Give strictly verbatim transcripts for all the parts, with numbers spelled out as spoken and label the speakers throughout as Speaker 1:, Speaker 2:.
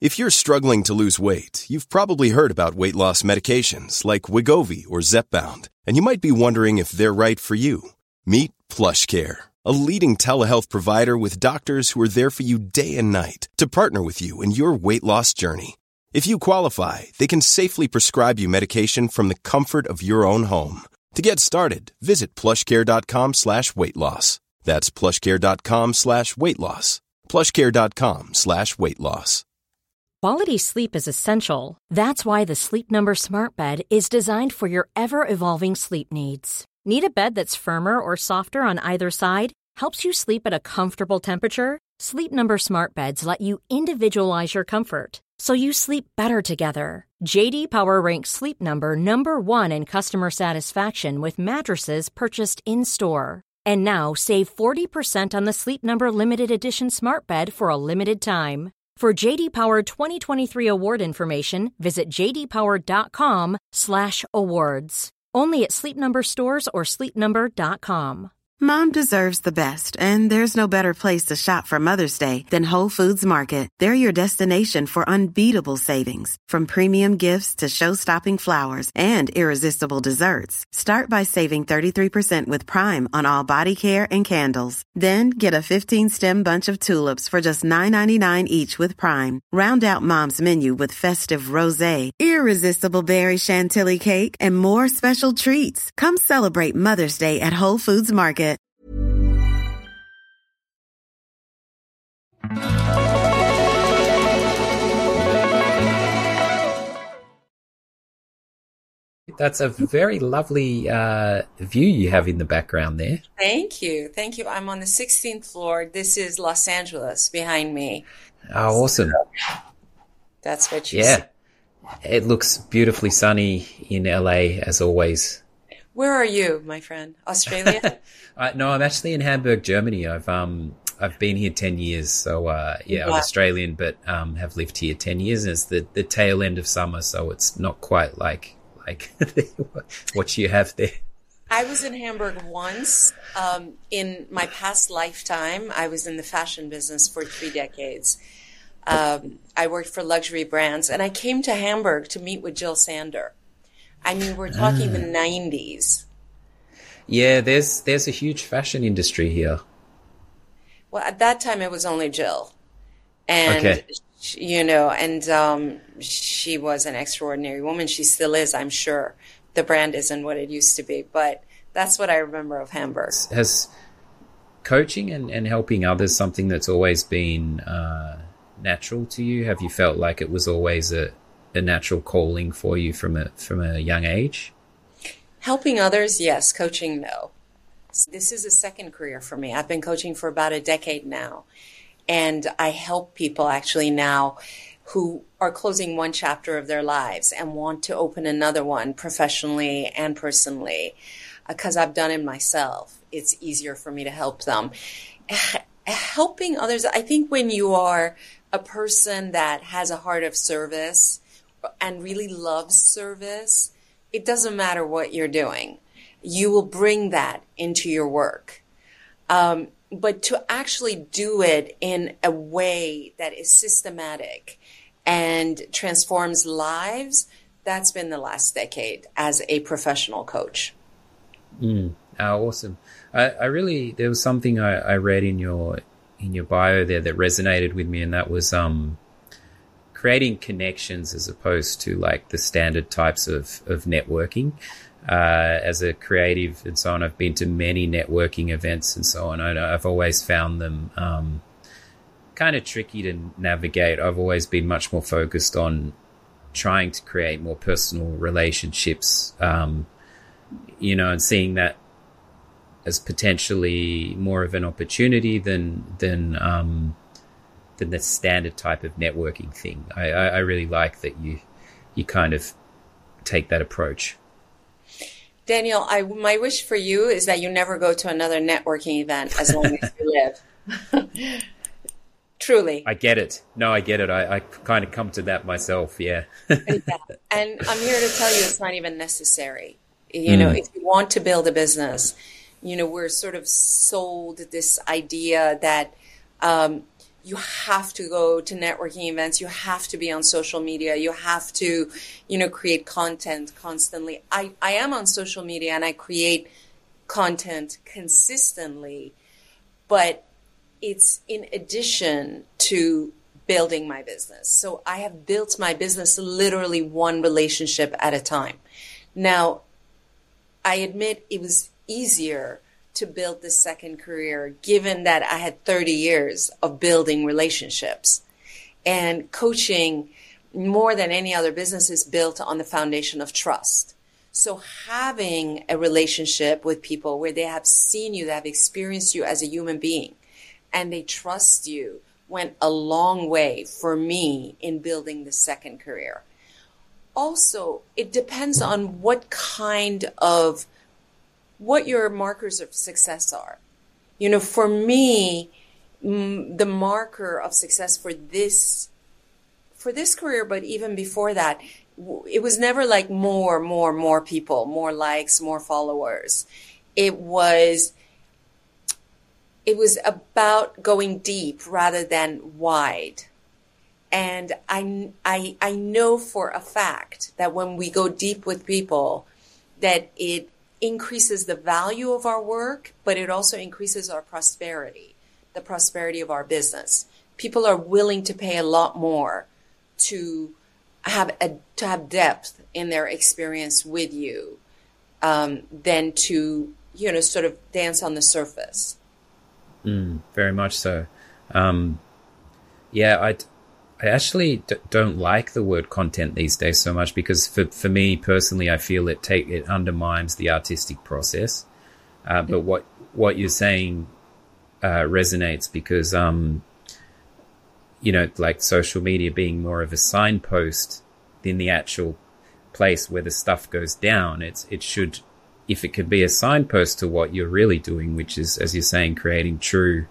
Speaker 1: If you're struggling to lose weight, you've probably heard about weight loss medications like Wegovy or Zepbound, and you might be wondering if they're right for you. Meet PlushCare, a leading telehealth provider with doctors who are there for you day and night to partner with you in your weight loss journey. If you qualify, they can safely prescribe you medication from the comfort of your own home. To get started, visit plushcare.com slash weight loss. That's plushcare.com slash weight loss. plushcare.com slash weight loss.
Speaker 2: Quality sleep is essential. That's why the Sleep Number Smart Bed is designed for your ever-evolving sleep needs. Need a bed that's firmer or softer on either side? Helps you sleep at a comfortable temperature? Sleep Number Smart Beds let you individualize your comfort, so you sleep better together. J D Power ranks Sleep Number number one in customer satisfaction with mattresses purchased in-store. And now save forty percent on the Sleep Number Limited Edition Smart Bed for a limited time. For J D Power twenty twenty-three award information, visit jdpower.com slash awards. Only at Sleep Number stores or sleep number dot com.
Speaker 3: Mom deserves the best, and there's no better place to shop for Mother's Day than Whole Foods Market. They're your destination for unbeatable savings, from premium gifts to show-stopping flowers and irresistible desserts. Start by saving thirty-three percent with Prime on all body care and candles. Then get a fifteen-stem bunch of tulips for just nine ninety-nine each with Prime. Round out Mom's menu with festive rosé, irresistible berry chantilly cake, and more special treats. Come celebrate Mother's Day at Whole Foods Market.
Speaker 4: That's a very lovely uh, view you have in the background there.
Speaker 5: Thank you. Thank you. I'm on the sixteenth floor. This is Los Angeles behind me.
Speaker 4: Oh, awesome.
Speaker 5: That's what you
Speaker 4: Yeah.
Speaker 5: see.
Speaker 4: It looks beautifully sunny in L A as always.
Speaker 5: Where are you, my friend? Australia?
Speaker 4: uh, no, I'm actually in Hamburg, Germany. I've um I've been here ten years, so uh, yeah,
Speaker 5: Wow.
Speaker 4: I'm Australian, but um have lived here ten years. And it's the the tail end of summer, so it's not quite like like what you have there.
Speaker 5: I was in Hamburg once. Um, in my past lifetime, I was in the fashion business for three decades. Um, I worked for luxury brands, and I came to Hamburg to meet with Jill Sander. I mean, we're talking
Speaker 4: Ah.
Speaker 5: the nineties.
Speaker 4: Yeah, there's there's a huge fashion industry here.
Speaker 5: Well, at that time, it was only Jill. And,
Speaker 4: Okay.
Speaker 5: she- you know, and um, she was an extraordinary woman. She still is, I'm sure. The brand isn't what it used to be, but that's what I remember of Hamburg.
Speaker 4: Has coaching and, and helping others something that's always been uh, natural to you? Have you felt like it was always a, a natural calling for you from a from a young age?
Speaker 5: Helping others, yes. Coaching, no. This is a second career for me. I've been coaching for about a decade now. And I help people actually now who are closing one chapter of their lives and want to open another one professionally and personally. Because I've done it myself. It's easier for me to help them. Helping others, I think when you are a person that has a heart of service and really loves service, it doesn't matter what you're doing. You will bring that into your work. Um, but to actually do it in a way that is systematic and transforms lives, that's been the last decade as a professional coach.
Speaker 4: Mm. Oh, awesome. I, I really, there was something I, I read in your in your bio there that resonated with me, and that was um, creating connections as opposed to like the standard types of, of networking. Uh, as a creative and so on, I've been to many networking events and so on. I, I've always found them um, kind of tricky to navigate. I've always been much more focused on trying to create more personal relationships, um, you know, and seeing that as potentially more of an opportunity than than um, than the standard type of networking thing. I, I, I really like that you you kind of take that approach.
Speaker 5: Daniel, I, my wish for you is that you never go to another networking event as long as you live. Truly.
Speaker 4: I get it. No, I get it. I, I kind of come to that myself, yeah.
Speaker 5: Yeah. And I'm here to tell you it's not even necessary. You know,
Speaker 4: Mm.
Speaker 5: if you want to build a business, you know, we're sort of sold this idea that um, you have to go to networking events. You have to be on social media. You have to, you know, create content constantly. I, I am on social media and I create content consistently, but it's in addition to building my business. So I have built my business literally one relationship at a time. Now, I admit it was easier to build this second career, given that I had thirty years of building relationships. And coaching, more than any other business, is built on the foundation of trust. So having a relationship with people where they have seen you, they have experienced you as a human being, and they trust you, went a long way for me in building the second career. Also, it depends on what kind of what your markers of success are. You know, for me, m- the marker of success for this, for this career, but even before that, w- it was never like more, more, more people, more likes, more followers. It was, it was about going deep rather than wide. And I, I, I know for a fact that when we go deep with people, that it increases the value of our work, but it also increases our prosperity, the prosperity of our business. People are willing to pay a lot more to have a, to have depth in their experience with you um, than to, you know, sort of dance on the surface.
Speaker 4: Mm, very much so. Um, yeah, I, I actually d- don't like the word content these days so much, because for, for me personally, I feel it take it undermines the artistic process. Uh, but what what you're saying uh, resonates, because um, you know, like social media being more of a signpost than the actual place where the stuff goes down. It's it should, if it could be a signpost to what you're really doing, which is, as you're saying, creating true,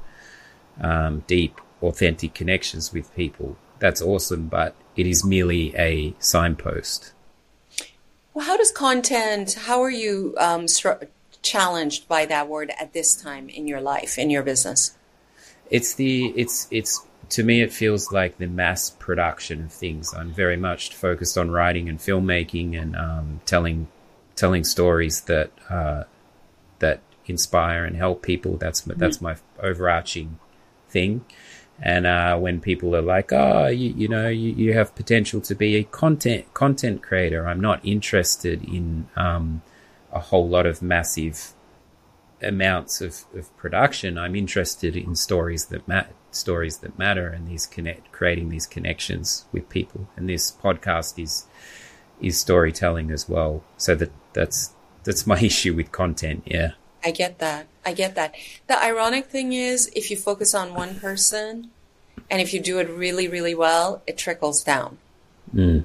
Speaker 4: um, deep, authentic connections with people. That's awesome, but it is merely a signpost.
Speaker 5: Well, how does content, how are you um, str- challenged by that word at this time in your life, in your business?
Speaker 4: It's the, it's, it's, to me, it feels like the mass production of things. I'm very much focused on writing and filmmaking and um, telling, telling stories that, uh, that inspire and help people. That's, mm-hmm. that's my overarching thing. And uh, when people are like, oh, you, you know, you, you have potential to be a content content creator, I'm not interested in um, a whole lot of massive amounts of, of production. I'm interested in stories that ma- stories that matter, and these connect, creating these connections with people. And this podcast is is storytelling as well. So that that's that's my issue with content. Yeah.
Speaker 5: I get that. I get that. The ironic thing is, if you focus on one person and if you do it really, really well, it trickles down.
Speaker 4: Mm.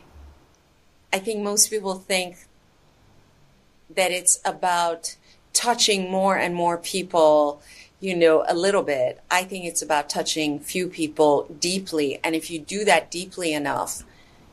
Speaker 5: I think most people think that it's about touching more and more people, you know, a little bit. I think it's about touching few people deeply. And if you do that deeply enough,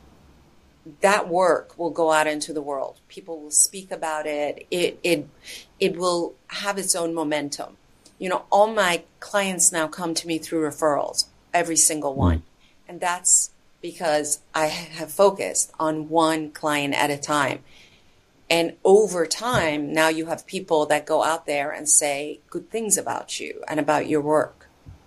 Speaker 5: that work will go out into the world. People will speak about it. It it it will have its own momentum. You know, all my clients now come to me through referrals, every single one. Mm. And that's because I have focused on one client at a time. And over time, now you have people that go out there and say good things about you and about your work.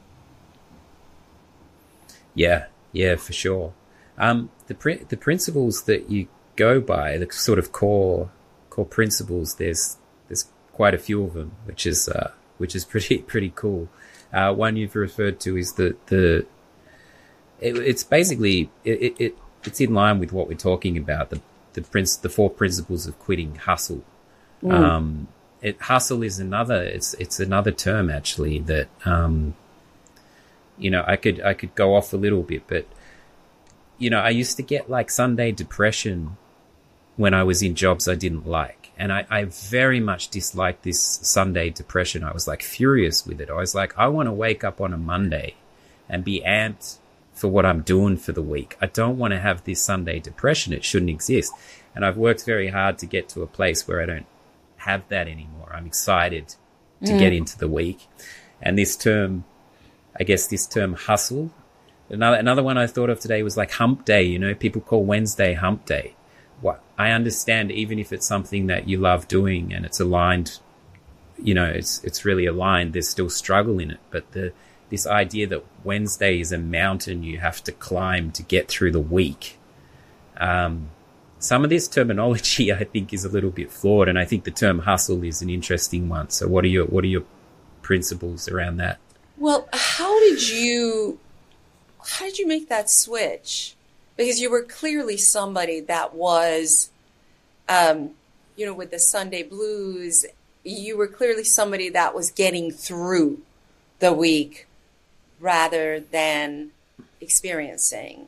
Speaker 4: Yeah, yeah, for sure. Um, the pr- the principles that you go by, the sort of core core principles, there's there's quite a few of them, which is uh, which is pretty pretty cool. Uh, one you've referred to is the the it, it's basically it, it it's in line with what we're talking about, the the prince the four principles of quitting: hustle. Mm. Um, it hustle is another it's it's another term actually that um, you know I could I could go off a little bit, but you know, I used to get like Sunday depression when I was in jobs I didn't like. And I, I very much disliked this Sunday depression. I was like furious with it. I was like, I want to wake up on a Monday and be amped for what I'm doing for the week. I don't want to have this Sunday depression. It shouldn't exist. And I've worked very hard to get to a place where I don't have that anymore. I'm excited to mm. get into the week. And this term, I guess, this term hustle. Another another one I thought of today was like hump day. You know, people call Wednesday hump day. What I understand, even if it's something that you love doing and it's aligned, you know, it's it's really aligned, there's still struggle in it. But the this idea that Wednesday is a mountain you have to climb to get through the week. Um, some of this terminology, I think, is a little bit flawed, and I think the term hustle is an interesting one. So, what are your what are your principles around that?
Speaker 5: Well, how did you how did you make that switch? Because you were clearly somebody that was, um, you know, with the Sunday blues, you were clearly somebody that was getting through the week rather than experiencing.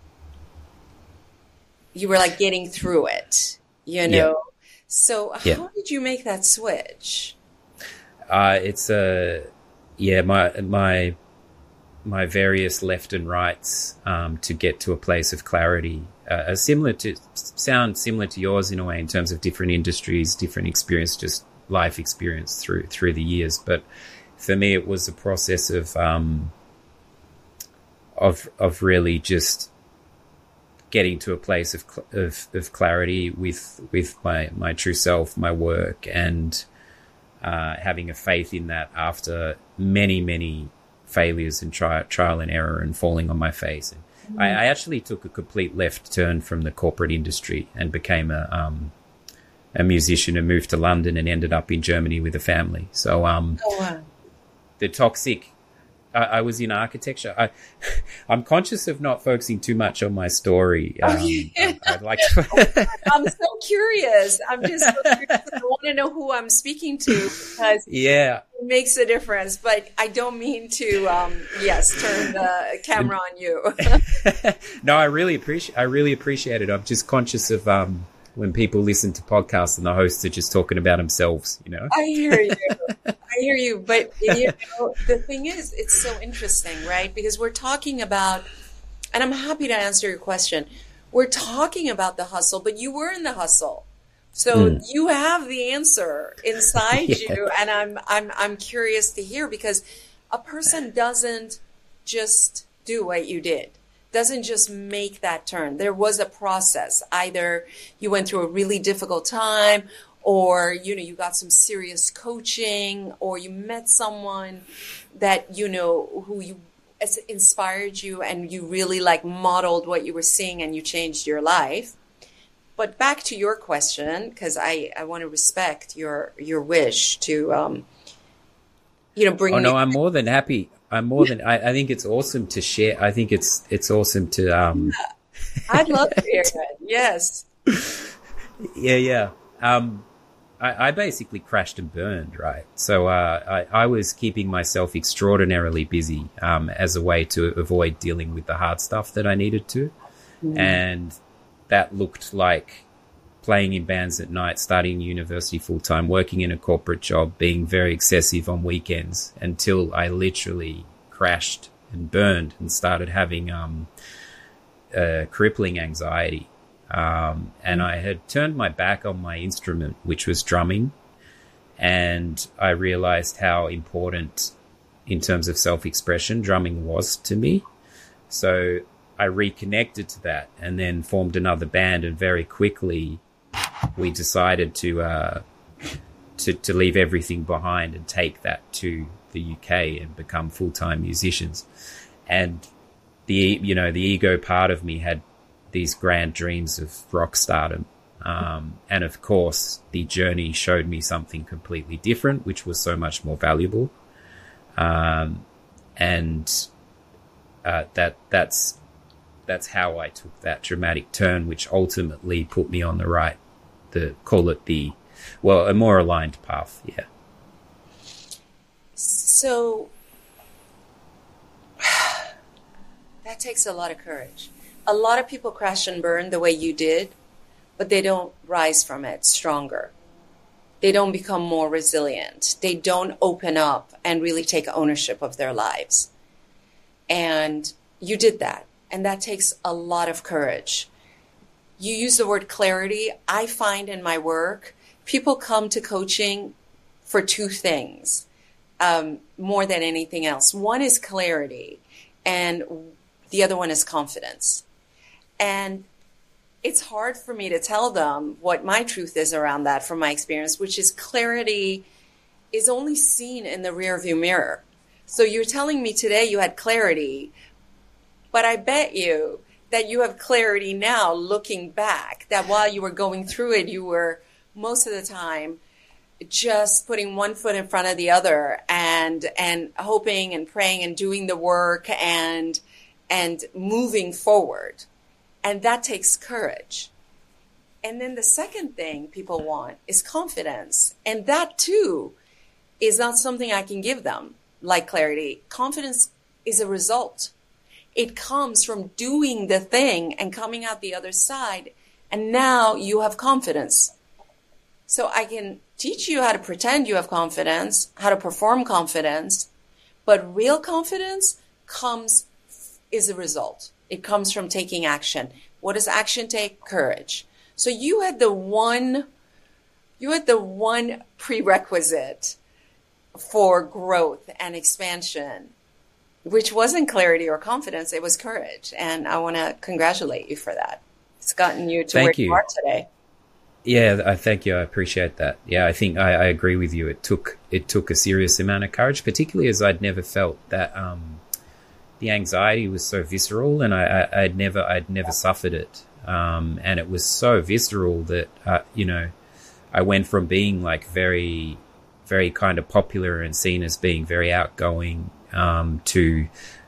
Speaker 5: You were like getting through it, you know? Yeah. So how yeah. did you make that switch?
Speaker 4: Uh, it's a, yeah, my, my, my various left and rights um, to get to a place of clarity uh, are similar to, sound similar to yours in a way in terms of different industries, different experience, just life experience through, through the years. But for me, it was a process of, um, of, of really just getting to a place of, of, of clarity with, with my, my true self, my work, and uh, having a faith in that after many, many failures and tri- trial and error and falling on my face. And mm-hmm. I, I actually took a complete left turn from the corporate industry and became a, um, a musician and moved to London and ended up in Germany with a family. So, um,
Speaker 5: oh, wow.
Speaker 4: the toxic, I, I was in architecture. I, I'm conscious of not focusing too much on my story. Um, oh, yeah. I, I'd like to.
Speaker 5: I'm so curious. I'm just so curious. I want to know who I'm speaking to because
Speaker 4: yeah.
Speaker 5: it makes a difference. But I don't mean to, um, yes, turn the camera on you.
Speaker 4: No, I really appreciate. I really appreciate it. I'm just conscious of um, when people listen to podcasts and the hosts are just talking about themselves. You know.
Speaker 5: I hear you. I hear you. But you know, the thing is, it's so interesting, right? Because we're talking about, and I'm happy to answer your question. We're talking about the hustle, but you were in the hustle. So mm. you have the answer inside yeah. you. And I'm, I'm, I'm curious to hear, because a person doesn't just do what you did, doesn't just make that turn. There was a process. Either you went through a really difficult time, or, you know, you got some serious coaching, or you met someone that, you know, who you inspired you and you really like modeled what you were seeing and you changed your life. But back to your question, because I, I want to respect your your wish to, um, you know, bring.
Speaker 4: Oh, no,
Speaker 5: me-
Speaker 4: I'm more than happy. I'm more than, I, I think it's awesome to share. I think it's, it's awesome to, um,
Speaker 5: yeah. I'd love to hear it. Yes.
Speaker 4: Yeah. Yeah. Um, I, I basically crashed and burned, right? So, uh, I, I was keeping myself extraordinarily busy, um, as a way to avoid dealing with the hard stuff that I needed to. Mm. And that looked like playing in bands at night, studying university full time, working in a corporate job, being very excessive on weekends, until I literally crashed and burned and started having um, uh, crippling anxiety. Um, and I had turned my back on my instrument, which was drumming, and I realized how important in terms of self-expression drumming was to me. So I reconnected to that and then formed another band, and very quickly we decided to, uh, to, to leave everything behind and take that to the U K and become full-time musicians. And the, you know, the ego part of me had these grand dreams of rock stardom. Um, and of course the journey showed me something completely different, which was so much more valuable. Um, and, uh, that, that's, that's how I took that dramatic turn, which ultimately put me on the right, the call it the, well, a more aligned path. Yeah.
Speaker 5: So that takes a lot of courage. A lot of people crash and burn the way you did, but they don't rise from it stronger. They don't become more resilient. They don't open up and really take ownership of their lives. And you did that. And that takes a lot of courage. You use the word clarity. I find in my work, people come to coaching for two things. um, more than anything else. One is clarity, and the other one is confidence. And it's hard for me to tell them what my truth is around that from my experience, which is clarity is only seen in the rearview mirror. So you're telling me today you had clarity, but I bet you that you have clarity now looking back, that while you were going through it, you were most of the time just putting one foot in front of the other and and hoping and praying and doing the work and and moving forward. And that takes courage. And then the second thing people want is confidence. And that too is not something I can give them, like clarity. Confidence is a result. It comes from doing the thing and coming out the other side. And now you have confidence. So I can teach you how to pretend you have confidence, how to perform confidence, but real confidence comes, is a result. It comes from taking action. What does action take? Courage. So you had the one, you had the one prerequisite for growth and expansion, which wasn't clarity or confidence. It was courage. And I want to congratulate you for that. It's gotten you to
Speaker 4: Thank
Speaker 5: where
Speaker 4: you.
Speaker 5: you are today.
Speaker 4: Yeah, I thank you. I appreciate that. Yeah, I think I, I agree with you. It took it took a serious amount of courage, particularly as I'd never felt that um, the anxiety was so visceral, and I, I, I'd never I'd never suffered it, um, and it was so visceral that uh, you know, I went from being like very, very kind of popular and seen as being very outgoing um, to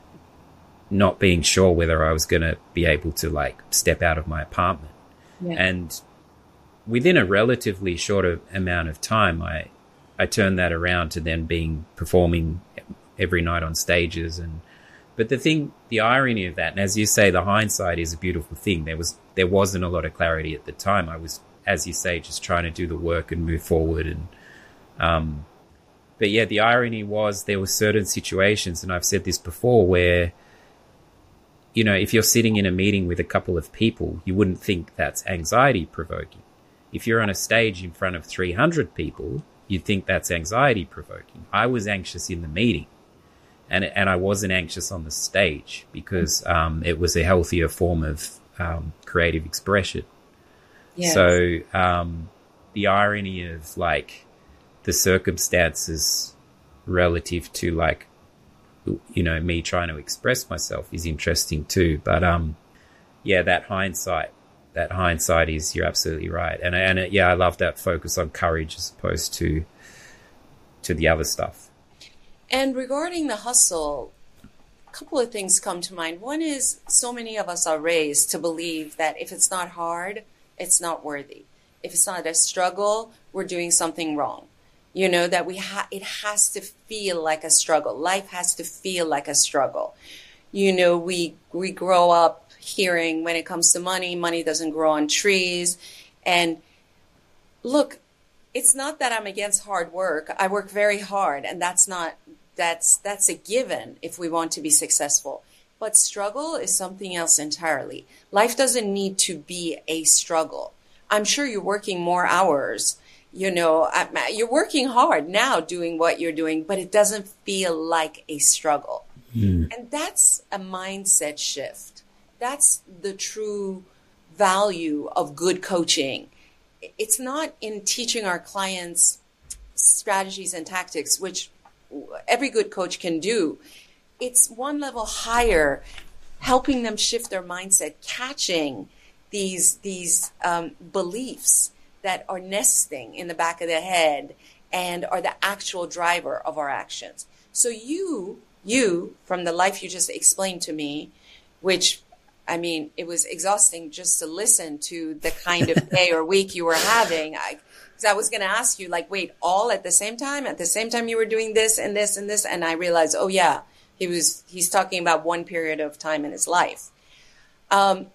Speaker 4: not being sure whether I was going to be able to like step out of my apartment, yeah. and within a relatively short amount of time, I, I turned that around to then being performing every night on stages. And, but the thing, the irony of that, and as you say, the hindsight is a beautiful thing. There was, there wasn't a lot of clarity at the time. I was, as you say, just trying to do the work and move forward. And, um, but yeah, the irony was there were certain situations, and I've said this before, where, you know, if you're sitting in a meeting with a couple of people, you wouldn't think that's anxiety provoking. If you're on a stage in front of three hundred people, you'd think that's anxiety provoking. I was anxious in the meeting, and and I wasn't anxious on the stage because um, it was a healthier form of um, creative expression. Yes. So um, the irony of like the circumstances relative to like, you know, me trying to express myself is interesting too. But um, yeah, that hindsight. That hindsight is, you're absolutely right. And, and it, yeah, I love that focus on courage as opposed to to the other stuff.
Speaker 5: And regarding the hustle, a couple of things come to mind. One is so many of us are raised to believe that if it's not hard, it's not worthy. If it's not a struggle, we're doing something wrong. You know, that we ha- it has to feel like a struggle. Life has to feel like a struggle. You know, we we grow up hearing when it comes to money, money doesn't grow on trees. And look, it's not that I'm against hard work. I work very hard, and that's not, that's, that's a given if we want to be successful. But struggle is something else entirely. Life doesn't need to be a struggle. I'm sure you're working more hours. You know, you're working hard now doing what you're doing, but it doesn't feel like a struggle. Mm. And that's a mindset shift. That's the true value of good coaching. It's not in teaching our clients strategies and tactics, which every good coach can do. It's one level higher, helping them shift their mindset, catching these, these um, beliefs that are nesting in the back of their head and are the actual driver of our actions. So you, you, from the life you just explained to me, which I mean, it was exhausting just to listen to the kind of day or week you were having. I, cause I was going to ask you, like, wait, all at the same time? At the same time you were doing this and this and this? And I realized, oh, yeah, he was, he's talking about one period of time in his life. Um,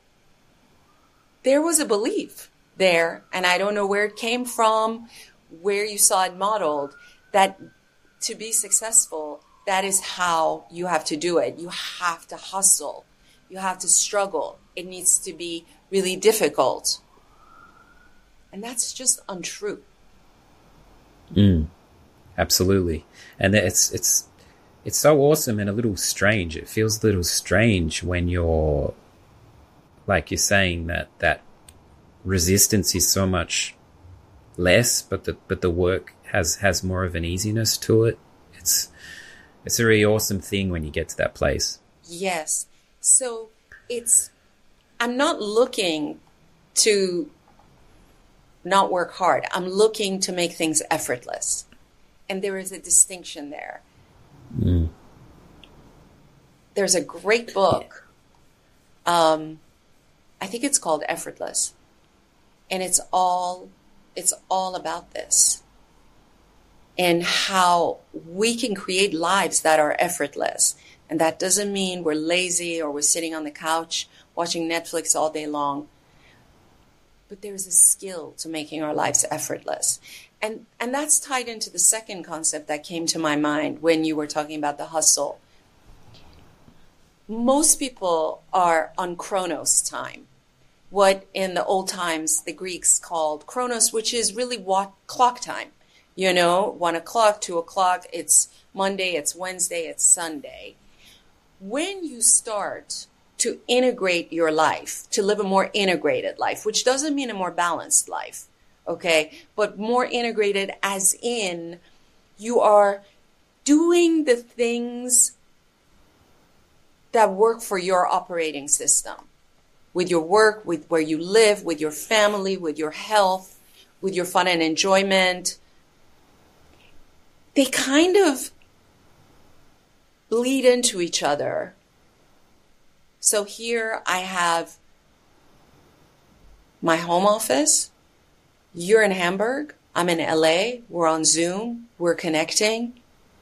Speaker 5: there was a belief there, and I don't know where it came from, where you saw it modeled, that to be successful, that is how you have to do it. You have to hustle. You have to struggle. It needs to be really difficult. And that's just untrue.
Speaker 4: Mm, absolutely. And it's it's it's so awesome and a little strange. It feels a little strange when you're, like you're saying, that that resistance is so much less, but the but the work has has more of an easiness to it. It's it's a really awesome thing when you get to that place.
Speaker 5: Yes. So it's, I'm not looking to not work hard. I'm looking to make things effortless. And there is a distinction there.
Speaker 4: Mm.
Speaker 5: There's a great book. Um, I think it's called Effortless. And it's all, it's all about this. And how we can create lives that are effortless. And that doesn't mean we're lazy or we're sitting on the couch watching Netflix all day long. But there's a skill to making our lives effortless. And and that's tied into the second concept that came to my mind when you were talking about the hustle. Most people are on Chronos time, what in the old times the Greeks called Chronos, which is really what clock time. You know, one o'clock, two o'clock, it's Monday, it's Wednesday, it's Sunday. When you start to integrate your life, to live a more integrated life, which doesn't mean a more balanced life, okay, but more integrated as in you are doing the things that work for your operating system, with your work, with where you live, with your family, with your health, with your fun and enjoyment. They kind of bleed into each other. So here I have my home office. You're in Hamburg. I'm in L A. We're on Zoom. We're connecting.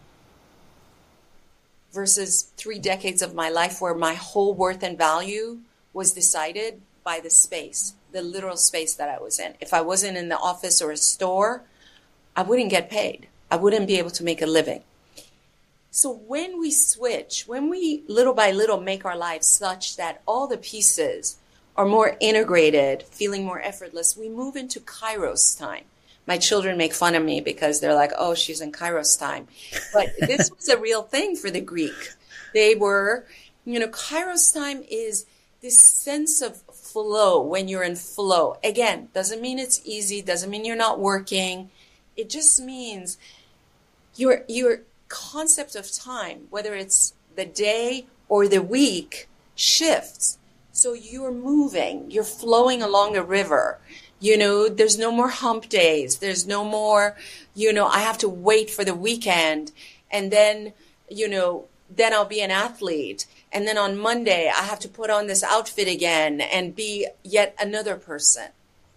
Speaker 5: Versus three decades of my life where my whole worth and value was decided by the space, the literal space that I was in. If I wasn't in the office or a store, I wouldn't get paid. I wouldn't be able to make a living. So when we switch, when we little by little make our lives such that all the pieces are more integrated, feeling more effortless, we move into Kairos time. My children make fun of me because they're like, oh, she's in Kairos time. But this was a real thing for the Greek. They were, you know, Kairos time is this sense of flow when you're in flow. Again, doesn't mean it's easy, doesn't mean you're not working. It just means your your concept of time, whether it's the day or the week, shifts. So you're moving, you're flowing along a river. You know, there's no more hump days. There's no more, you know, I have to wait for the weekend. And then, you know, then I'll be an athlete. And then on Monday, I have to put on this outfit again and be yet another person.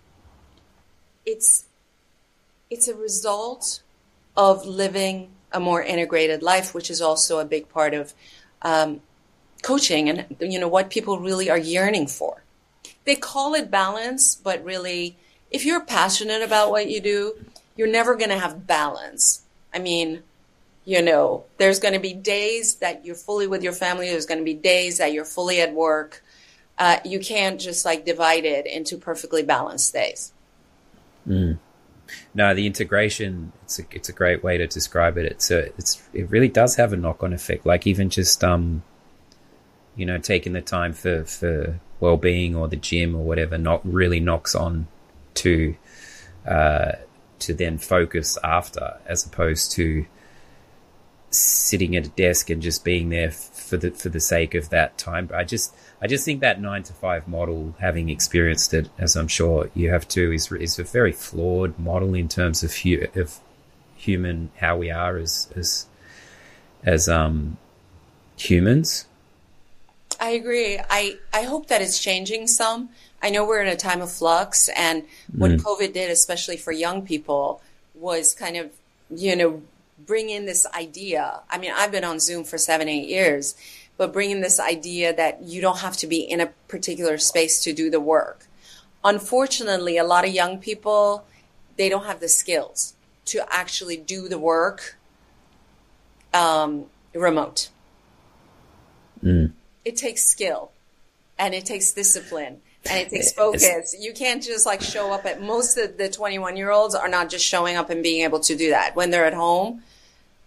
Speaker 5: It's, it's a result of living a more integrated life, which is also a big part of um, coaching and, you know, what people really are yearning for. They call it balance, but really, if you're passionate about what you do, you're never going to have balance. I mean, you know, there's going to be days that you're fully with your family. There's going to be days that you're fully at work. Uh, you can't just like divide it into perfectly balanced days.
Speaker 4: Mm. No, the integration, it's a, it's a great way to describe it. It's a, it's, it really does have a knock-on effect. Like even just, um, you know, taking the time for, for well-being or the gym or whatever, not really knocks on to, uh, to then focus after, as opposed to sitting at a desk and just being there for the, for the sake of that time. But I just, I just think that nine to five model, having experienced it, as I'm sure you have too, is is a very flawed model in terms of hu- of human, how we are as as as um humans.
Speaker 5: I agree. I, I hope that it's changing some. I know we're in a time of flux, and what mm. COVID did, especially for young people, was kind of, you know, bring in this idea. I mean, I've been on Zoom for seven, eight years. But bringing this idea that you don't have to be in a particular space to do the work. Unfortunately, a lot of young people, they don't have the skills to actually do the work um, remote.
Speaker 4: Mm.
Speaker 5: It takes skill, and it takes discipline, and it takes focus. You can't just like show up at, most of the twenty-one year olds are not just showing up and being able to do that. When they're at home,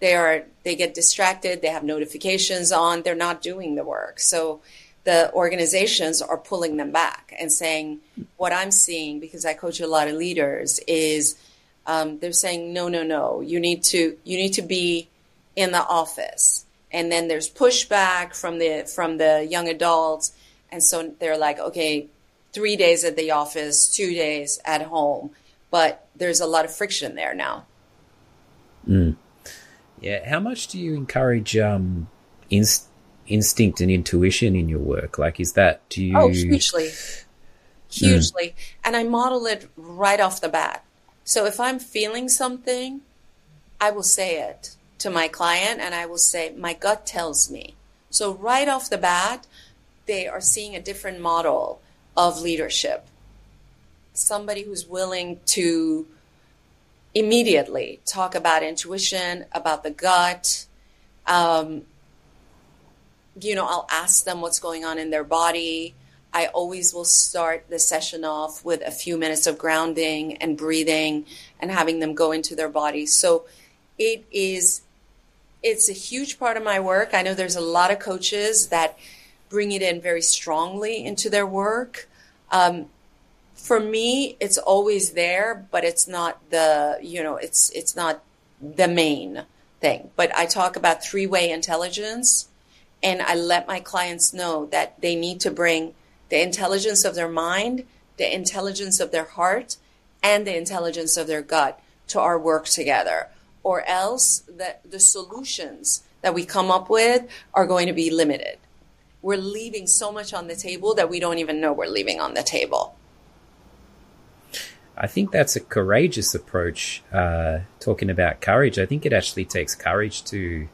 Speaker 5: they are they get distracted, they have notifications on, they're not doing the work. So the organizations are pulling them back and saying, what I'm seeing, because I coach a lot of leaders, is um, they're saying, no, no, no, you need to you need to be in the office. And then there's pushback from the from the young adults. And so they're like, okay, three days at the office, two days at home. But there's a lot of friction there now.
Speaker 4: Mm. Yeah. How much do you encourage um, inst- instinct and intuition in your work? Like, is that, do you...
Speaker 5: Oh, hugely. Hugely. Mm. And I model it right off the bat. So if I'm feeling something, I will say it to my client and I will say, my gut tells me. So right off the bat, they are seeing a different model of leadership. Somebody who's willing to immediately talk about intuition, about the gut. Um, you know, I'll ask them what's going on in their body. I always will start the session off with a few minutes of grounding and breathing and having them go into their body. So it is, it's a huge part of my work. I know there's a lot of coaches that bring it in very strongly into their work. Um, for me, it's always there, but it's not the, you know, it's, it's not the main thing. But I talk about three-way intelligence, and I let my clients know that they need to bring the intelligence of their mind, the intelligence of their heart, and the intelligence of their gut to our work together. Or else the, the solutions that we come up with are going to be limited. We're leaving so much on the table that we don't even know we're leaving on the table.
Speaker 4: I think that's a courageous approach. Uh, talking about courage, I think it actually takes courage to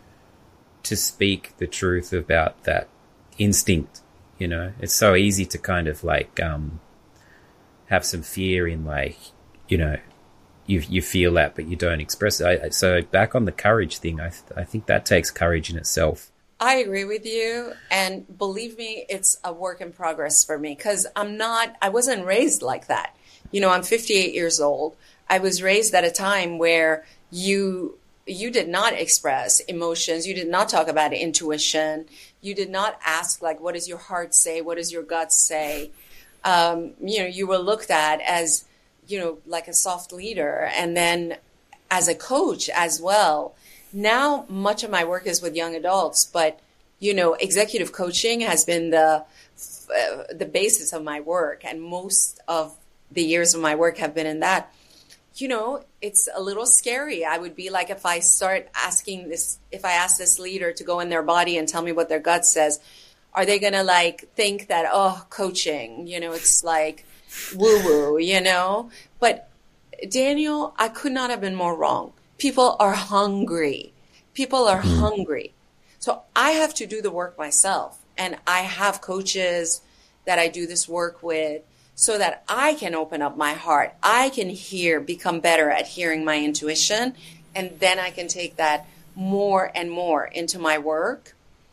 Speaker 4: to speak the truth about that instinct. You know, it's so easy to kind of like um, have some fear in, like, you know, you you feel that, but you don't express it. I, so back on the courage thing, I th- I think that takes courage in itself.
Speaker 5: I agree with you. And believe me, it's a work in progress for me, because I'm not, I wasn't raised like that. You know, I'm fifty-eight years old. I was raised at a time where you, you did not express emotions. You did not talk about intuition. You did not ask, like, what does your heart say? What does your gut say? Um, you know, you were looked at as, you know, like a soft leader. And then as a coach as well. Now, much of my work is with young adults, but, you know, executive coaching has been the uh, the basis of my work. And most of the years of my work have been in that. You know, it's a little scary. I would be like, if I start asking this, if I ask this leader to go in their body and tell me what their gut says, are they going to like think that, oh, coaching, you know, it's like woo woo, you know? But Daniel, I could not have been more wrong. People are hungry. People are mm-hmm. hungry. So I have to do the work myself. And I have coaches that I do this work with so that I can open up my heart. I can hear, become better at hearing my intuition. And then I can take that more and more into my work.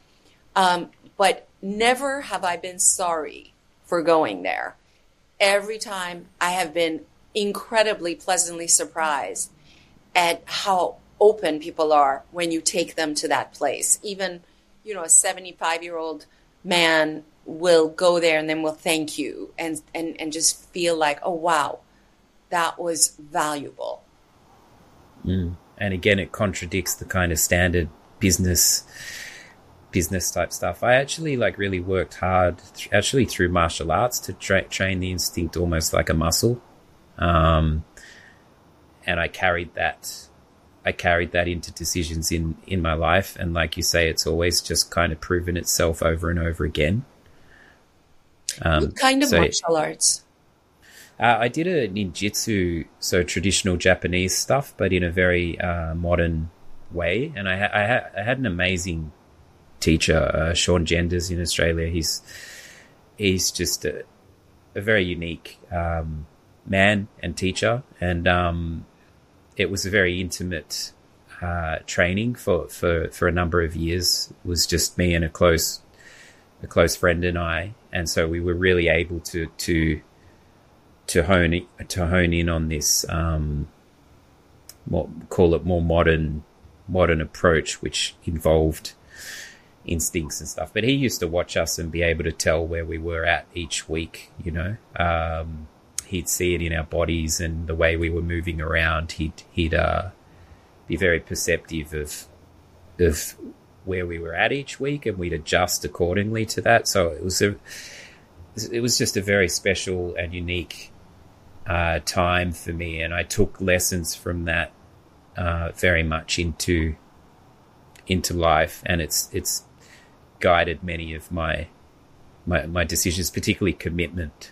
Speaker 5: Um, but never have I been sorry for going there. Every time I have been incredibly pleasantly surprised at how open people are when you take them to that place. Even, you know, a seventy-five-year-old man will go there and then will thank you and, and, and just feel like, oh, wow, that was valuable.
Speaker 4: Mm. And again, it contradicts the kind of standard business business type stuff. I actually like really worked hard, th- actually through martial arts to tra- train the instinct almost like a muscle. Um, and I carried that, I carried that into decisions in, in my life. And like you say, it's always just kind of proven itself over and over again. Um,
Speaker 5: what kind of so, martial arts?
Speaker 4: Uh, I did a ninjutsu, so traditional Japanese stuff, but in a very uh, modern way. And I, ha- I, ha- I had an amazing teacher, uh, Sean Genders in Australia. He's he's just a, a very unique um, man and teacher, and um, it was a very intimate uh, training for, for, for a number of years. It was just me and a close a close friend and I, and so we were really able to to to hone to hone in on this, um, more, call it more modern modern approach, which involved instincts and stuff. But he used to watch us and be able to tell where we were at each week, you know. Um, he'd see it in our bodies and the way we were moving around. He'd he'd uh, be very perceptive of of where we were at each week, and we'd adjust accordingly to that. So it was a it was just a very special and unique uh, time for me, and I took lessons from that uh, very much into into life, and it's it's guided many of my my, my decisions, particularly commitment.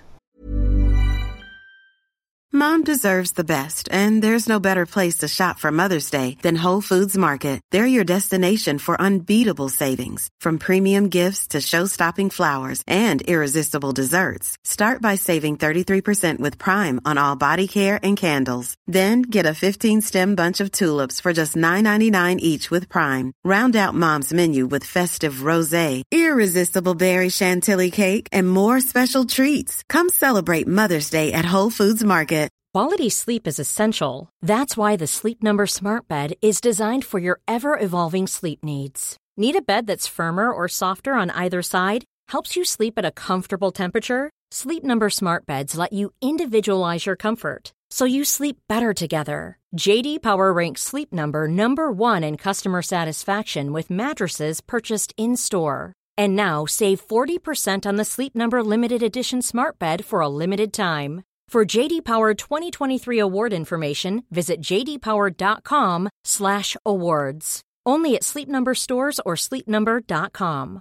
Speaker 3: Mom deserves the best, and there's no better place to shop for Mother's Day than Whole Foods Market. They're your destination for unbeatable savings, from premium gifts to show-stopping flowers and irresistible desserts. Start by saving thirty-three percent with Prime on all body care and candles. Then get a fifteen-stem bunch of tulips for just nine ninety-nine each with Prime. Round out Mom's menu with festive rosé, irresistible berry chantilly cake, and more special treats. Come celebrate Mother's Day at Whole Foods Market.
Speaker 2: Quality sleep is essential. That's why the Sleep Number Smart Bed is designed for your ever-evolving sleep needs. Need a bed that's firmer or softer on either side? Helps you sleep at a comfortable temperature? Sleep Number Smart Beds let you individualize your comfort, so you sleep better together. J D Power ranks Sleep Number number one in customer satisfaction with mattresses purchased in-store. And now save forty percent on the Sleep Number Limited Edition Smart Bed for a limited time. For J D Power twenty twenty-three award information, visit jdpower.com slash awards. Only at Sleep Number stores or sleep number dot com.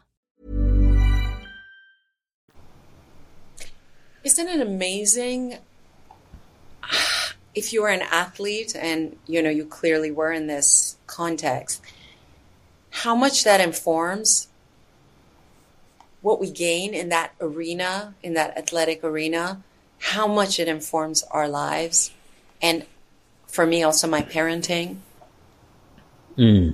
Speaker 5: Isn't it amazing if you are an athlete, and you know you clearly were in this context, how much that informs what we gain in that arena, in that athletic arena, how much it informs our lives, and for me also my parenting.
Speaker 4: Mm.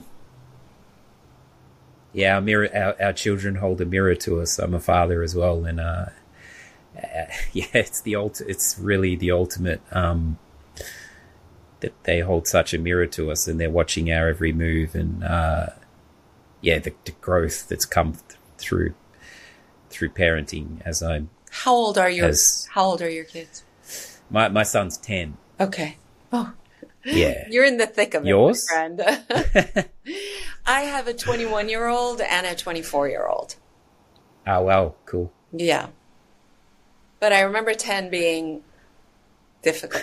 Speaker 4: Yeah, our mirror, our, our children hold a mirror to us. I'm a father as well, and uh, uh, yeah, it's the ult- It's really the ultimate um, that they hold such a mirror to us, and they're watching our every move, and uh, yeah, the, the growth that's come th- through through parenting as I'm.
Speaker 5: How old are your
Speaker 4: As,
Speaker 5: How old are your kids?
Speaker 4: My my son's ten.
Speaker 5: Okay. Oh,
Speaker 4: yeah.
Speaker 5: You're in the thick of it,
Speaker 4: Yours?
Speaker 5: my friend. I have a twenty-one-year-old and a twenty-four-year-old.
Speaker 4: Oh wow, cool.
Speaker 5: Yeah, but I remember ten being difficult.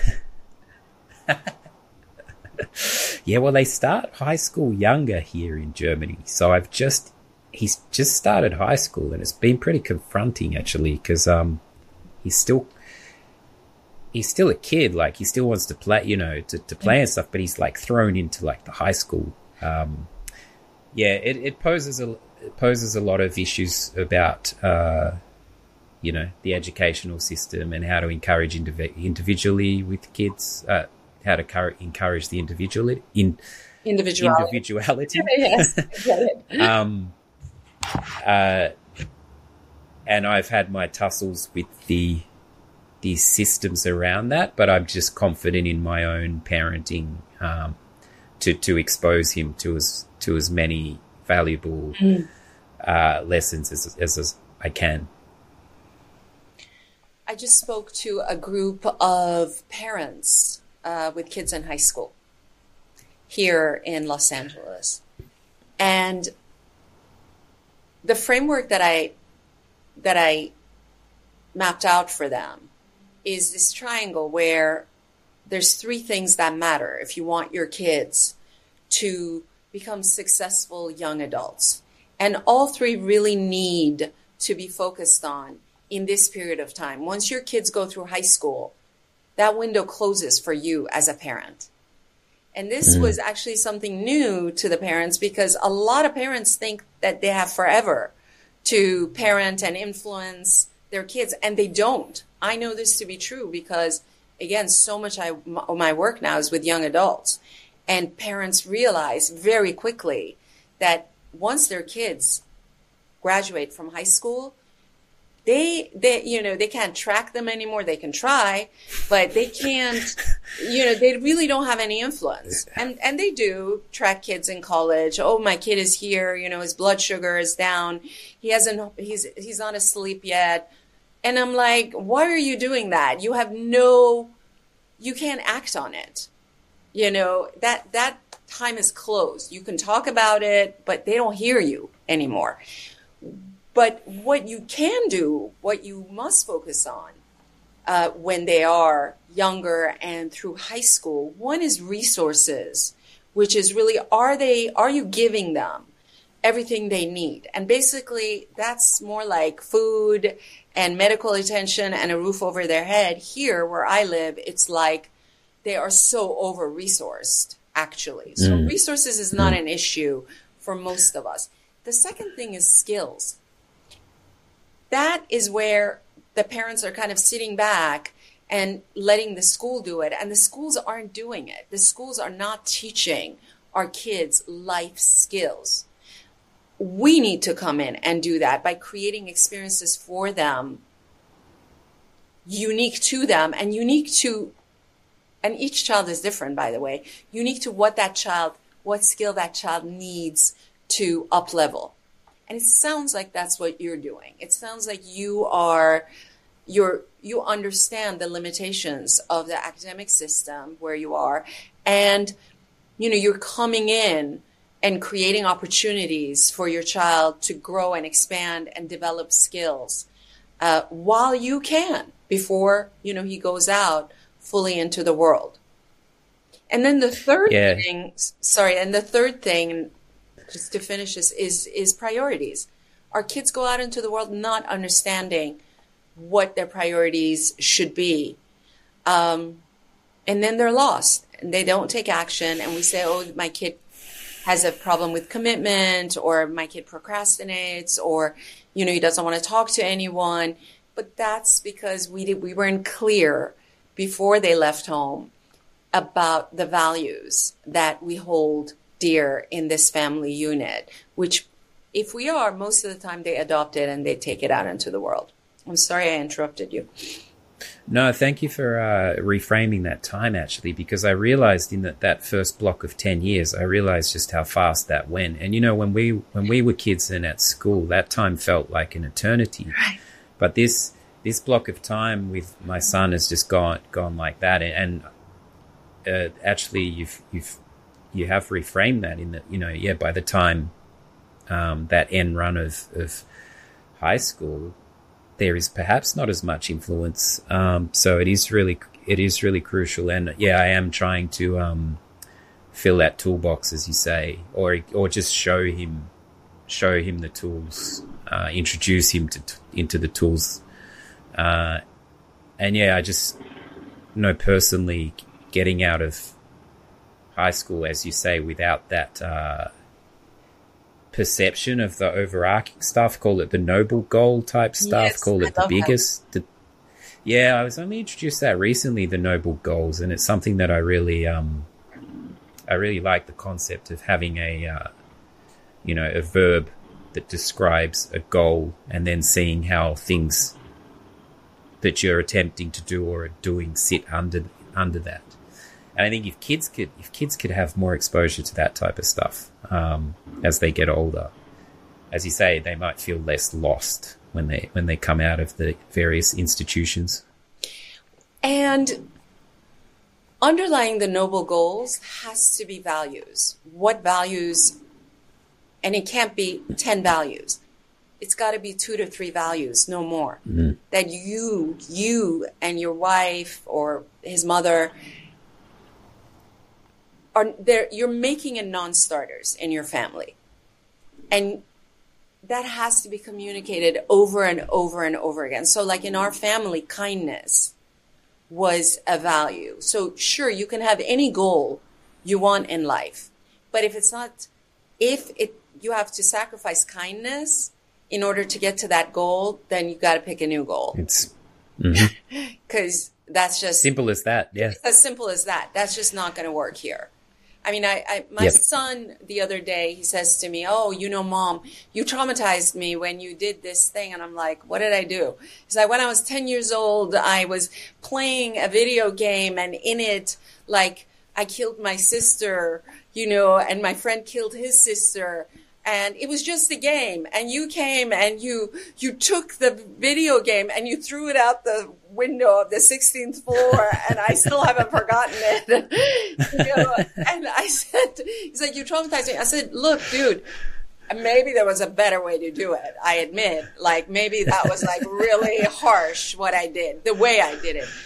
Speaker 4: Yeah, well, they start high school younger here in Germany, so I've just. He's just started high school, and it's been pretty confronting actually, because um, he's still he's still a kid. Like he still wants to play, you know, to, to play and stuff. But he's like thrown into like the high school. Um, yeah, it, it poses a it poses a lot of issues about uh, you know, the educational system and how to encourage indiv- individually with kids, uh, how to cur- encourage the individual in
Speaker 5: individuality.
Speaker 4: individuality.
Speaker 5: Yes, I get it.
Speaker 4: um. Uh, and I've had my tussles with the the systems around that, but I'm just confident in my own parenting um, to to expose him to as to as many valuable mm. uh, lessons as, as as I can.
Speaker 5: I just spoke to a group of parents uh, with kids in high school here in Los Angeles, and the framework that I that I mapped out for them is this triangle where there's three things that matter if you want your kids to become successful young adults. And all three really need to be focused on in this period of time. Once your kids go through high school, that window closes for you as a parent. And this mm. was actually something new to the parents, because a lot of parents think that they have forever to parent and influence their kids, and they don't. I know this to be true because, again, so much I, my work now is with young adults, and parents realize very quickly that once their kids graduate from high school, They, they, you know, they can't track them anymore. They can try, but they can't, you know, they really don't have any influence. And, and they do track kids in college. Oh, my kid is here. You know, his blood sugar is down. He hasn't, he's, he's not asleep yet. And I'm like, why are you doing that? You have no, you can't act on it. You know, that, that time is closed. You can talk about it, but they don't hear you anymore. But what you can do, what you must focus on uh, when they are younger and through high school, one is resources, which is really, are they, are you giving them everything they need? And basically, that's more like food and medical attention and a roof over their head. Here, where I live, it's like they are so over-resourced, actually. So mm. resources is not mm. an issue for most of us. The second thing is skills. That is where the parents are kind of sitting back and letting the school do it. And the schools aren't doing it. The schools are not teaching our kids life skills. We need to come in and do that by creating experiences for them, unique to them and unique to, and each child is different, by the way, unique to what that child, what skill that child needs to up level. And it sounds like that's what you're doing. It sounds like you are, you're, you understand the limitations of the academic system where you are. And, you know, you're coming in and creating opportunities for your child to grow and expand and develop skills uh, while you can, before, you know, he goes out fully into the world. And then the third yeah. thing, sorry, and the third thing, just to finish this, is, is priorities. Our kids go out into the world not understanding what their priorities should be. Um, and then they're lost and they don't take action. And we say, oh, my kid has a problem with commitment, or my kid procrastinates, or, you know, he doesn't want to talk to anyone. But that's because we did, we weren't clear before they left home about the values that we hold dear in this family unit, which if we are, most of the time they adopt it and they take it out into the world. I'm sorry I interrupted you.
Speaker 4: No, thank you for uh, reframing that time, actually, because I realized in that, that first block of ten years, I realized just how fast that went. And, you know, when we when we were kids and at school, that time felt like an eternity.
Speaker 5: Right.
Speaker 4: But this this block of time with my son has just gone gone like that. And uh, actually, you've you've you have reframed that in that, you know, yeah, by the time um, that end run of, of high school, there is perhaps not as much influence. Um, so it is really, it is really crucial. And yeah, I am trying to um, fill that toolbox, as you say, or or just show him, show him the tools, uh, introduce him to into the tools. Uh, and yeah, I just know personally getting out of high school, as you say, without that uh, perception of the overarching stuff, call it the noble goal type stuff, yes, call it I the biggest. The, yeah, I was only introduced to that recently, the noble goals, and it's something that I really, um, I really like the concept of having a, uh, you know, a verb that describes a goal, and then seeing how things that you're attempting to do or are doing sit under under that. And I think if kids could, if kids could have more exposure to that type of stuff um, as they get older, as you say, they might feel less lost when they when they come out of the various institutions.
Speaker 5: And underlying the noble goals has to be values. What values? And it can't be ten values. It's got to be two to three values, no more. Mm-hmm. That you, you and your wife or his mother are there, you're making it non-starters in your family. And that has to be communicated over and over and over again. So like in our family, kindness was a value. So sure, you can have any goal you want in life, but if it's not, if it, you have to sacrifice kindness in order to get to that goal, then you got to pick a new goal.
Speaker 4: It's because mm-hmm.
Speaker 5: that's just
Speaker 4: simple as that. Yeah.
Speaker 5: As simple as that. That's just not going to work here. I mean, I, I my
Speaker 4: Yep.
Speaker 5: son the other day, he says to me, "Oh, you know, Mom, you traumatized me when you did this thing." And I'm like, "What did I do?" He's like, "When I was ten years old, I was playing a video game, and in it, like, I killed my sister, you know, and my friend killed his sister. And it was just a game. And you came and you you took the video game and you threw it out the window of the sixteenth floor, and I still haven't forgotten it." You know, and I said, he's like, "You traumatized me." I said, "Look, dude, maybe there was a better way to do it. I admit, like, maybe that was like really harsh what I did, the way I did it.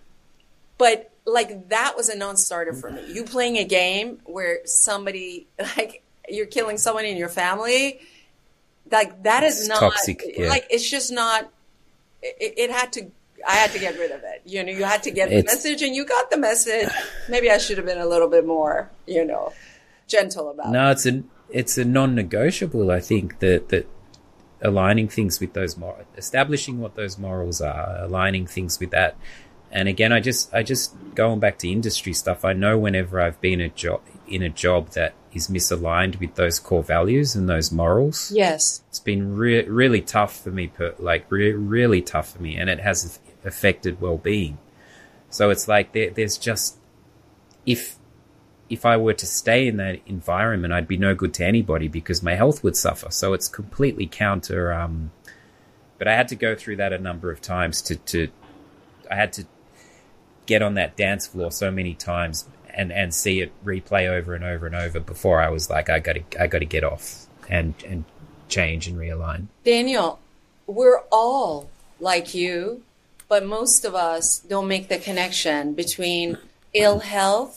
Speaker 5: But like, that was a non-starter for me. You playing a game where somebody, like, you're killing someone in your family, like, that is
Speaker 4: It's
Speaker 5: not
Speaker 4: toxic, yeah.
Speaker 5: like, it's just not, it, it had to, I had to get rid of it. You know, you had to get the
Speaker 4: It's-
Speaker 5: message, and you got the message. Maybe I should have been a little bit more, you know, gentle about it.
Speaker 4: No, it's a it's a non-negotiable. I think that that aligning things with those mor- establishing what those morals are, aligning things with that. And again, I just I just going back to industry stuff. I know whenever I've been a job in a job that is misaligned with those core values and those morals,
Speaker 5: Yes.
Speaker 4: it's been re- really tough for me. Per- like re- really tough for me, and it has affected well-being. So it's like there, there's just if. If I were to stay in that environment, I'd be no good to anybody because my health would suffer. So it's completely counter. Um, but I had to go through that a number of times to, to, I had to get on that dance floor so many times and, and see it replay over and over and over before I was like, I got to, I got to get off and, and change and realign.
Speaker 5: Daniel, we're all like you, but most of us don't make the connection between ill health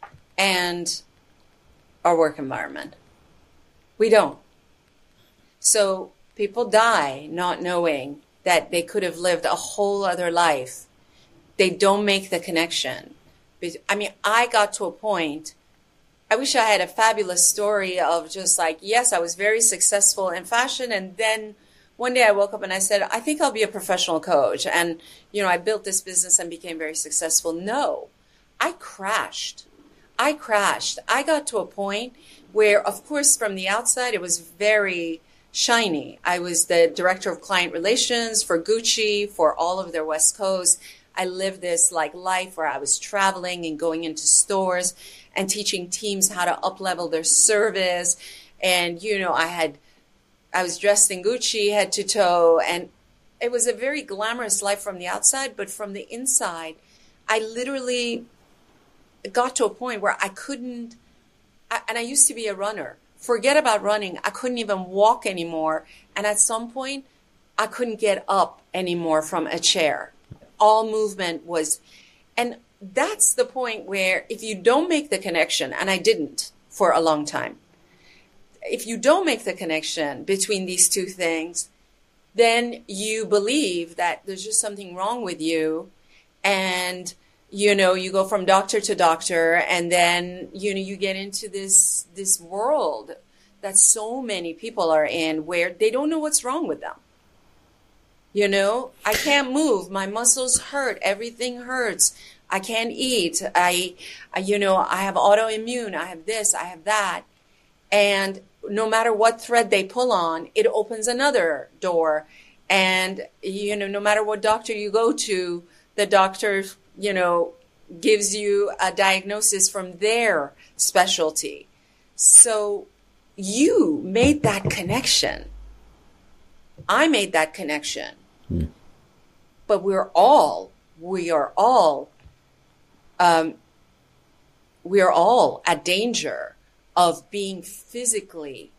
Speaker 5: and our work environment. We don't. So people die not knowing that they could have lived a whole other life. They don't make the connection. I mean, I got to a point, I wish I had a fabulous story of just like, yes, I was very successful in fashion, and then one day I woke up and I said, I think I'll be a professional coach. And, you know, I built this business and became very successful. No, I crashed. I crashed. I got to a point where, of course, from the outside, it was very shiny. I was the director of client relations for Gucci, for all of their West Coast. I lived this like life where I was traveling and going into stores and teaching teams how to up-level their service. And, you know, I had, I was dressed in Gucci head to toe, and it was a very glamorous life from the outside, but from the inside, I literally got to a point where I couldn't, I, and I used to be a runner. Forget about running. I couldn't even walk anymore. And at some point, I couldn't get up anymore from a chair. All movement was, and that's the point where if you don't make the connection, and I didn't for a long time, if you don't make the connection between these two things, then you believe that there's just something wrong with you, and you know, you go from doctor to doctor, and then, you know, you get into this, this world that so many people are in where they don't know what's wrong with them. You know, I can't move. My muscles hurt. Everything hurts. I can't eat. I, I, you know, I have autoimmune. I have this, I have that. And no matter what thread they pull on, it opens another door. And, you know, no matter what doctor you go to, the doctor, you know, gives you a diagnosis from their specialty. So you made that connection. I made that connection. Hmm. But we're all, we are all, um, we are all at danger of being physically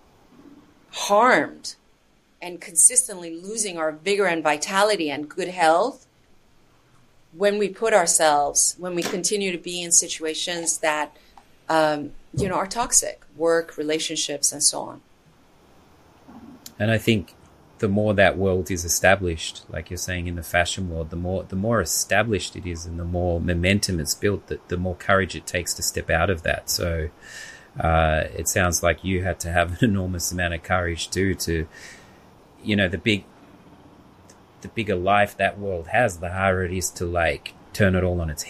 Speaker 5: harmed and consistently losing our vigor and vitality and good health when we put ourselves, when we continue to be in situations that, um, you know, are toxic, work, relationships, and so on.
Speaker 4: And I think the more that world is established, like you're saying in the fashion world, the more the more established it is and the more momentum it's built, the, the more courage it takes to step out of that. So uh, it sounds like you had to have an enormous amount of courage too to, you know, the big, the bigger life that world has, the harder it is to like turn it all on its head.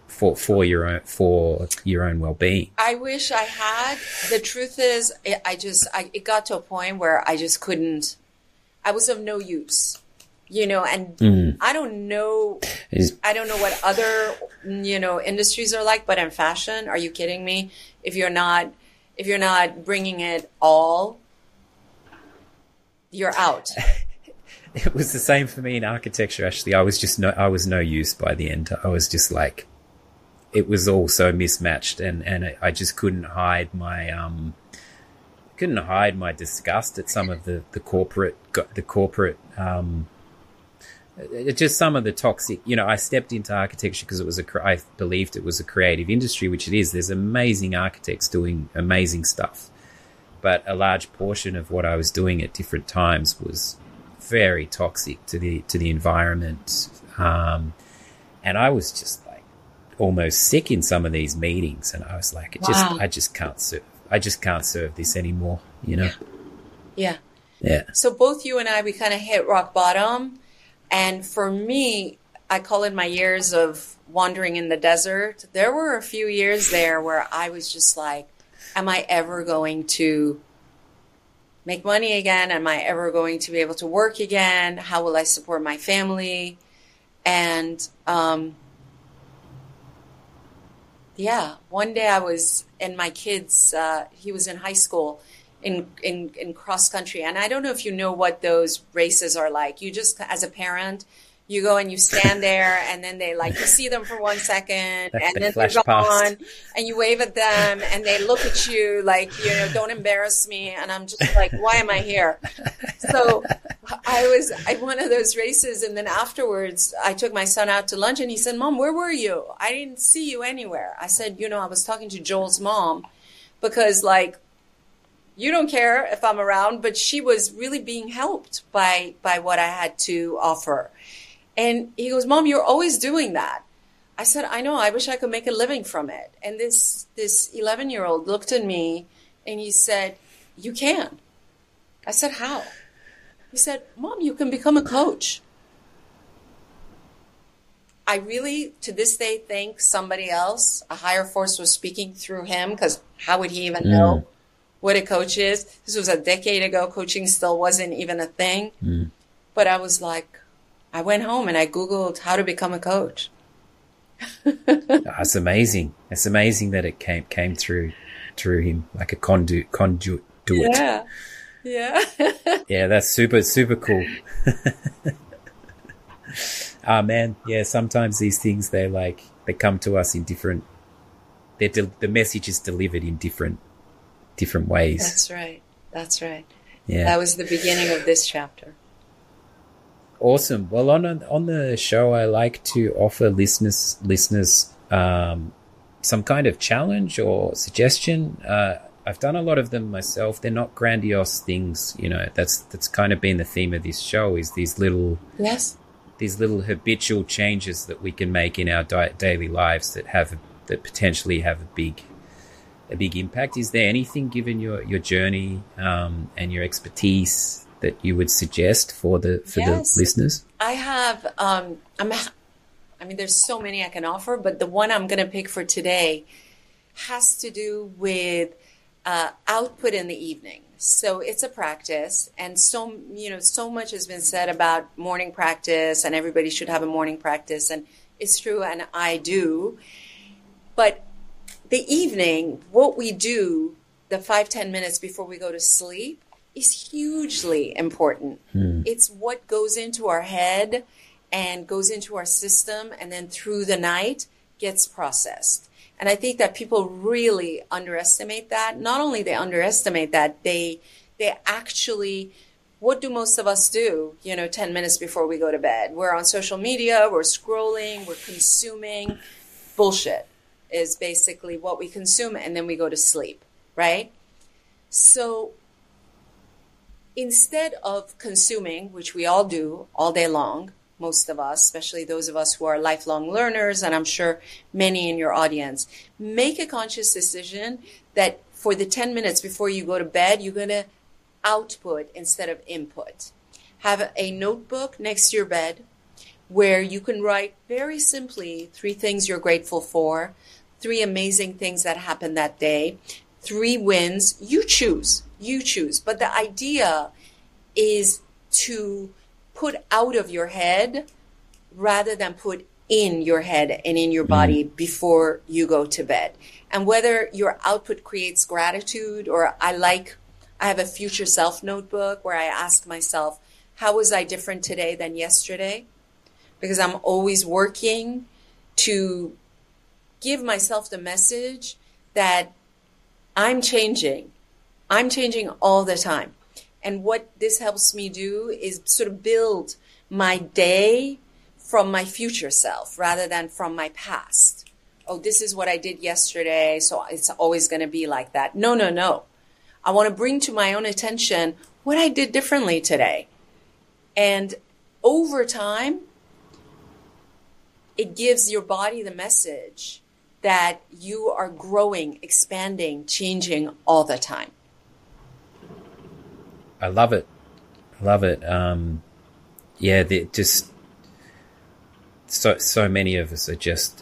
Speaker 4: for for your own for your own well-being.
Speaker 5: I wish I had. The truth is, it, I just I, it got to a point where I just couldn't. I was of no use, you know. And mm. I don't know. Is, I don't know what other you know industries are like, but in fashion, are you kidding me? If you're not, if you're not bringing it all, you're out.
Speaker 4: It was the same for me in architecture. Actually, I was just no, I was no use by the end. I was just like, it was all so mismatched, and and I just couldn't hide my um, couldn't hide my disgust at some of the the corporate the corporate um, just some of the toxic. You know, I stepped into architecture because it was a I believed it was a creative industry, which it is. There's amazing architects doing amazing stuff, but a large portion of what I was doing at different times was very toxic to the to the environment, um, and I was just like almost sick in some of these meetings, and I was like, it wow. just I just can't serve I just can't serve this anymore, you know.
Speaker 5: Yeah,
Speaker 4: yeah.
Speaker 5: So both you and I, we kind of hit rock bottom, and for me, I call it my years of wandering in the desert. There were a few years there where I was just like, am I ever going to make money again? Am I ever going to be able to work again? How will I support my family? And um, yeah, one day I was in my kids, uh, he was in high school in, in, in cross country. And I don't know if you know what those races are like. You just, as a parent, you go and you stand there, and then they like, you see them for one second, and then they're gone, and you wave at them, and they look at you like, you know, don't embarrass me. And I'm just like, why am I here? So I was at one of those races, and then afterwards I took my son out to lunch, and he said, Mom, where were you? I didn't see you anywhere. I said, you know, I was talking to Joel's mom, because like, you don't care if I'm around, but she was really being helped by, by what I had to offer. And he goes, Mom, you're always doing that. I said, I know, I wish I could make a living from it. And this this eleven-year-old looked at me and he said, you can. I said, how? He said, Mom, you can become a coach. I really, to this day, think somebody else, a higher force, was speaking through him, because how would he even mm. know what a coach is? This was a decade ago. Coaching still wasn't even a thing. Mm. But I was like, I went home and I Googled how to become a coach.
Speaker 4: That's amazing. It's amazing that it came came through through him like a conduit conduit.
Speaker 5: Yeah. Yeah.
Speaker 4: Yeah, that's super, super cool. Ah, man. Yeah, sometimes these things, they like, they come to us in different, they're de- the message is delivered in different, different ways.
Speaker 5: That's right. That's right.
Speaker 4: Yeah.
Speaker 5: That was the beginning of this chapter.
Speaker 4: Awesome. Well, on on the show, I like to offer listeners listeners um, some kind of challenge or suggestion. Uh, I've done a lot of them myself. They're not grandiose things, you know. That's that's kind of been the theme of this show, is these little
Speaker 5: yes,
Speaker 4: these little habitual changes that we can make in our di- daily lives that have that potentially have a big a big impact. Is there anything, given your your journey um, and your expertise, that you would suggest for the for yes. the listeners?
Speaker 5: I have. Um, I'm. I mean, there's so many I can offer, but the one I'm going to pick for today has to do with uh, output in the evening. So it's a practice, and so you know, so much has been said about morning practice, and everybody should have a morning practice, and it's true, and I do. But the evening, what we do, the five ten minutes before we go to sleep, is hugely important. Hmm. It's what goes into our head and goes into our system, and then through the night gets processed. And I think that people really underestimate that. Not only they underestimate that, they they actually, what do most of us do, you know, ten minutes before we go to bed? We're on social media, we're scrolling, we're consuming. Bullshit is basically what we consume, and then we go to sleep, right? So instead of consuming, which we all do all day long, most of us, especially those of us who are lifelong learners, and I'm sure many in your audience, make a conscious decision that for the ten minutes before you go to bed, you're going to output instead of input. Have a notebook next to your bed where you can write very simply three things you're grateful for, three amazing things that happened that day, three wins. You choose, you choose. But the idea is to put out of your head rather than put in your head and in your body mm. before you go to bed. And whether your output creates gratitude, or I like, I have a future self notebook where I ask myself, how was I different today than yesterday? Because I'm always working to give myself the message that I'm changing. I'm changing all the time. And what this helps me do is sort of build my day from my future self rather than from my past. Oh, this is what I did yesterday, so it's always going to be like that. No, no, no. I want to bring to my own attention what I did differently today. And over time, it gives your body the message that you are growing, expanding, changing all the time.
Speaker 4: I love it. I love it. Um, yeah, just so so many of us are just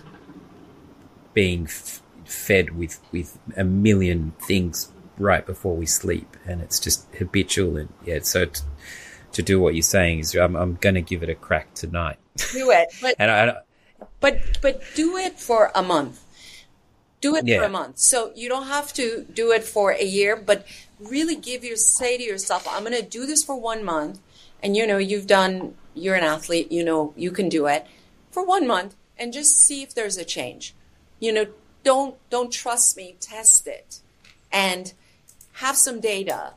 Speaker 4: being f- fed with, with a million things right before we sleep, and it's just habitual. And yeah, so t- to do what you're saying is, I'm, I'm going to give it a crack tonight.
Speaker 5: Do it, but
Speaker 4: and I, I,
Speaker 5: but but do it for a month. Do it
Speaker 4: yeah.
Speaker 5: for a month. So you don't have to do it for a year, but really give your say to yourself, I'm going to do this for one month. And you know, you've done, you're an athlete, you know, you can do it for one month and just see if there's a change. You know, don't, don't trust me, test it and have some data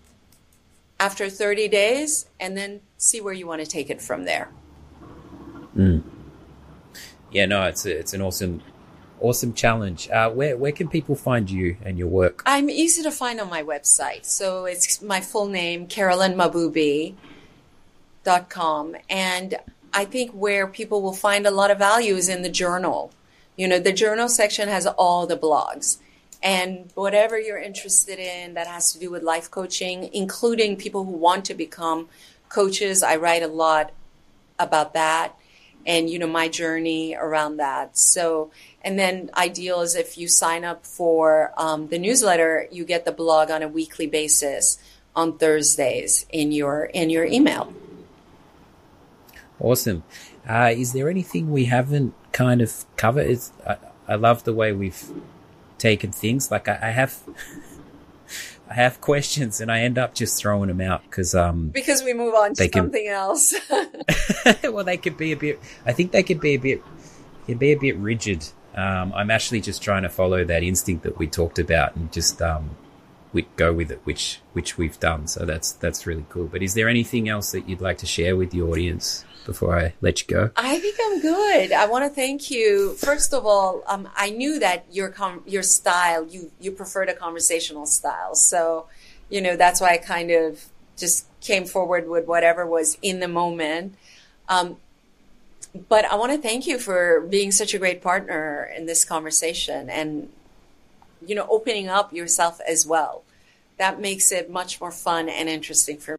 Speaker 5: after thirty days and then see where you want to take it from there.
Speaker 4: Mm. Yeah, no, it's a, it's an awesome, awesome challenge. Uh, where, where can people find you and your work?
Speaker 5: I'm easy to find on my website. So it's my full name, Carolyn Mahboubi dot com. And I think where people will find a lot of value is in the journal. You know, the journal section has all the blogs. And whatever you're interested in that has to do with life coaching, including people who want to become coaches, I write a lot about that. And, you know, my journey around that. So, and then ideal is if you sign up for um, the newsletter, you get the blog on a weekly basis on Thursdays in your in your email.
Speaker 4: Awesome. Uh, is there anything we haven't kind of covered? It's, I, I love the way we've taken things. Like I, I have, I have questions and I end up just throwing them out because um
Speaker 5: because we move on to something
Speaker 4: can,
Speaker 5: else.
Speaker 4: Well, they could be a bit. I think they could be a bit. Could be a bit rigid. Um, I'm actually just trying to follow that instinct that we talked about and just um, we go with it, which which we've done. So that's that's really cool. But is there anything else that you'd like to share with the audience before I let you go?
Speaker 5: I think I'm good. I want to thank you. First of all, um, I knew that your com- your style, you you preferred a conversational style. So, you know, that's why I kind of just came forward with whatever was in the moment. Um, but I want to thank you for being such a great partner in this conversation and, you know, opening up yourself as well. That makes it much more fun and interesting for me.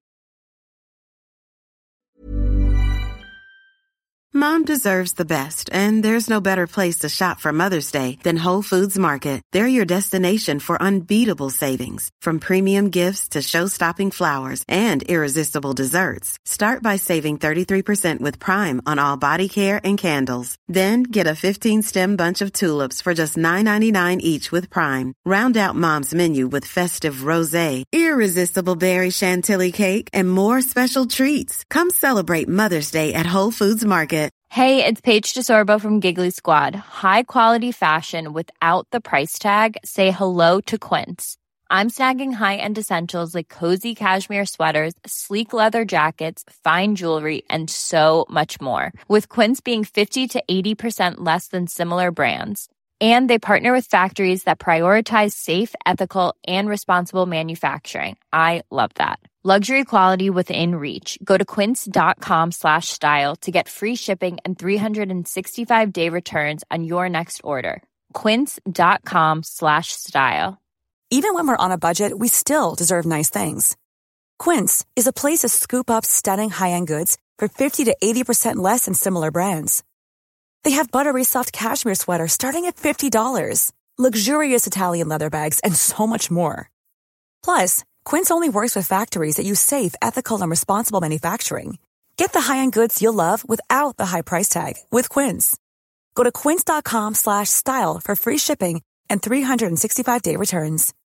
Speaker 3: Mom deserves the best, and there's no better place to shop for Mother's Day than Whole Foods Market. They're your destination for unbeatable savings, from premium gifts to show-stopping flowers and irresistible desserts. Start by saving thirty-three percent with Prime on all body care and candles. Then get a fifteen-stem bunch of tulips for just nine ninety-nine each with Prime. Round out Mom's menu with festive rosé, irresistible berry chantilly cake, and more special treats. Come celebrate Mother's Day at Whole Foods Market.
Speaker 6: Hey, it's Paige DeSorbo from Giggly Squad. High quality fashion without the price tag. Say hello to Quince. I'm snagging high-end essentials like cozy cashmere sweaters, sleek leather jackets, fine jewelry, and so much more. With Quince being fifty to eighty percent less than similar brands. And they partner with factories that prioritize safe, ethical, and responsible manufacturing. I love that. Luxury quality within reach. Go to quince.com slash style to get free shipping and three sixty-five day returns on your next order. Quince.com slash style.
Speaker 7: Even when we're on a budget, we still deserve nice things. Quince is a place to scoop up stunning high-end goods for fifty to eighty percent less than similar brands. They have buttery soft cashmere sweaters starting at fifty dollars, luxurious Italian leather bags, and so much more. Plus, Quince only works with factories that use safe, ethical, and responsible manufacturing. Get the high-end goods you'll love without the high price tag with Quince. Go to quince.com slash style for free shipping and three sixty-five day returns.